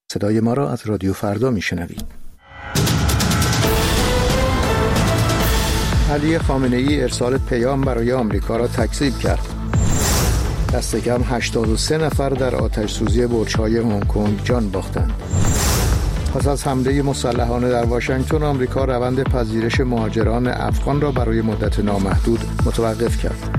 صدای ما را از رادیو فردا میشنوید. علی خامنه‌ای ارسال پیام برای آمریکا را تکذیب کرد. دست کم 83 نفر در آتش سوزی برج‌های هنگ کنگ جان باختند. پس از حمله مسلحانه در واشنگتن، آمریکا روند پذیرش مهاجران افغان را برای مدت نامحدود متوقف کرد.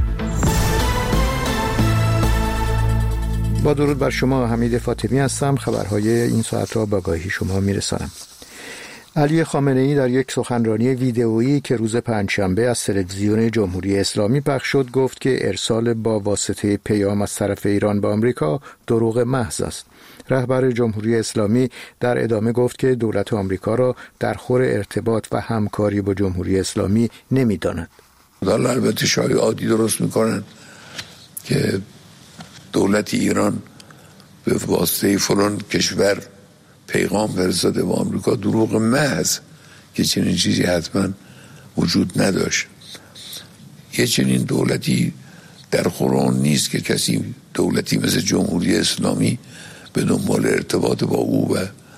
با درود بر شما، حمید فاطمی هستم. خبرهای این ساعت را به آگاهی شما میرسانم. علی خامنه‌ای در یک سخنرانی ویدئویی که روز پنجشنبه از تلویزیون جمهوری اسلامی پخش شد گفت که ارسال با واسطه پیام از طرف ایران به آمریکا دروغ محض است. رهبر جمهوری اسلامی در ادامه گفت که دولت آمریکا را در خور ارتباط و همکاری با جمهوری اسلامی نمی‌داند. البته شایعاتی درست می‌کنند که دولت ایران به واسطه فلان کشور پیغام فرستاده به آمریکا. دروغ محض که چنین چیزی حتما وجود نداشت. یه چنین دولتی در قرآن نیست که کسی دولتی مثل جمهوری اسلامی به دنبال ارتباط با او و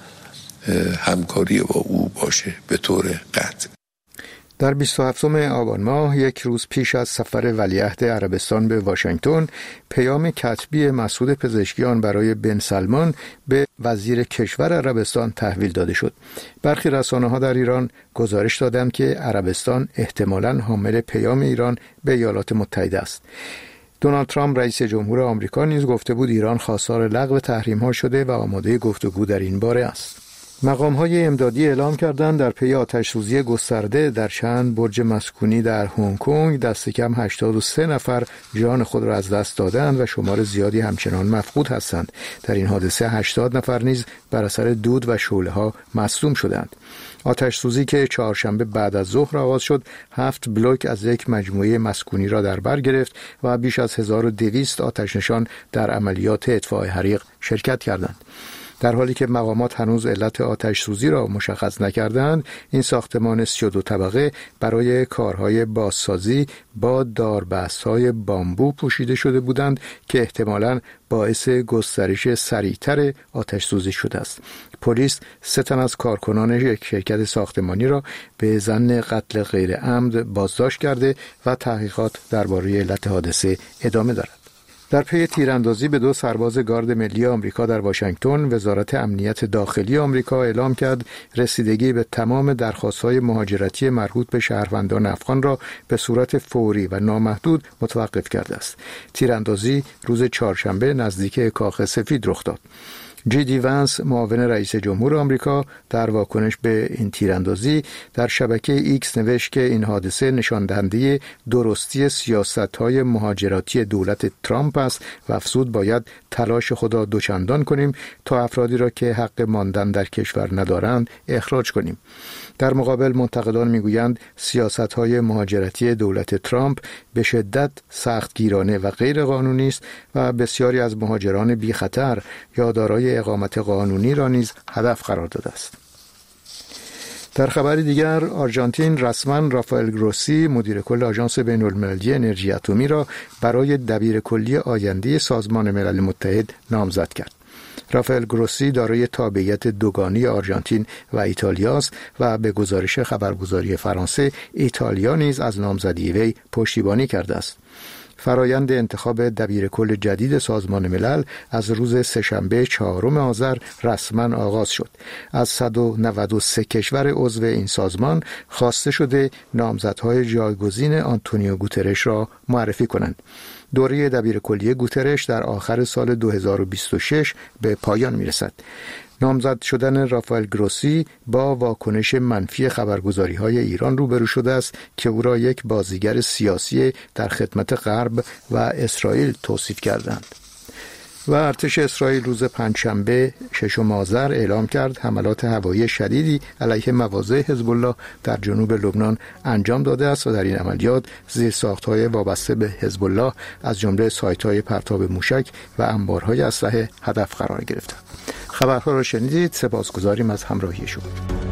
همکاری با او باشه به طور قطع. در 27 آبان ماه، یک روز پیش از سفر ولیعهد عربستان به واشنگتن، پیام کتبی مسعود پزشکیان برای بن سلمان به وزیر کشور عربستان تحویل داده شد. برخی رسانه‌ها در ایران گزارش دادند که عربستان احتمالاً حامل پیام ایران به ایالات متحده است. دونالد ترامپ رئیس جمهور آمریکا نیز گفته بود ایران خواستار لغو تحریم‌ها شده و آماده گفتگو در این باره است. مقام‌های امدادی اعلام کردند در پی آتش‌سوزی گسترده در چند برج مسکونی در هنگ کنگ دست کم 83 نفر جان خود را از دست دادند و شمار زیادی همچنان مفقود هستند. در این حادثه 80 نفر نیز بر اثر دود و شعله‌ها مصدوم شدند. آتش‌سوزی که چهارشنبه بعد از ظهر آغاز شد، 7 بلوک از یک مجموعه مسکونی را در بر گرفت و بیش از 1200 آتش‌نشان در عملیات اطفاء حریق شرکت کردند. در حالی که مقامات هنوز علت آتش سوزی را مشخص نکردند، این ساختمان 32 طبقه برای کارهای بازسازی با داربست‌های بامبو پوشیده شده بودند که احتمالاً باعث گسترش سریعتر آتش سوزی شده است. پلیس 3 تن از کارکنان یک شرکت ساختمانی را به ظن قتل غیر عمد بازداشت کرده و تحقیقات درباره علت حادثه ادامه دارد. در پی تیراندازی به 2 سرباز گارد ملی آمریکا در واشنگتن، وزارت امنیت داخلی آمریکا اعلام کرد رسیدگی به تمام درخواست‌های مهاجرتی مربوط به شهروندان افغان را به صورت فوری و نامحدود متوقف کرده است. تیراندازی روز چهارشنبه نزدیک کاخ سفید رخ داد. جی دی وانس، معاون رئیس جمهور آمریکا، در واکنش به این تیراندازی در شبکه ایکس نوشت که این حادثه نشان دهنده درستی سیاست‌های مهاجراتی دولت ترامپ است و افزود باید تلاش خود را دوچندان کنیم تا افرادی را که حق ماندن در کشور ندارند اخراج کنیم. در مقابل منتقدان میگویند سیاست‌های مهاجرتی دولت ترامپ به شدت سختگیرانه و غیر قانونی است و بسیاری از مهاجران بی خطر یا دارای اقامت قانونی را نیز هدف قرار داده است. در خبر دیگر، آرژانتین رسما رافائل گروسی، مدیر کل آژانس بین‌المللی انرژی اتمی را برای دبیرکلی آینده سازمان ملل متحد نامزد کرد. رافائل گروسی دارای تابعیت دوگانی آرژانتین و ایتالیا است و به گزارش خبرگزاری فرانسه، ایتالیا نیز از نامزدی وی پشتیبانی کرده است. فرایند انتخاب دبیرکل جدید سازمان ملل از روز سه‌شنبه 4 آذر رسما آغاز شد. از 193 کشور عضو این سازمان خواسته شده نامزدهای جایگزین آنتونیو گوترش را معرفی کنند. دوره دبیرکلی گوترش در آخر سال 2026 به پایان میرسد. نامزد شدن رافائل گروسی با واکنش منفی خبرگزاری‌های ایران روبرو شده است که او را یک بازیگر سیاسی در خدمت غرب و اسرائیل توصیف کردند. و ارتش اسرائیل روز پنجشنبه 6 آذر اعلام کرد حملات هوایی شدیدی علیه مواضع حزب الله در جنوب لبنان انجام داده است و در این عملیات زیرساخت‌های وابسته به حزب الله از جمله سایت‌های پرتاب موشک و انبارهای اسلحه هدف قرار گرفتند. خبرها را شنیدید. سپاسگزاریم از همراهی شما.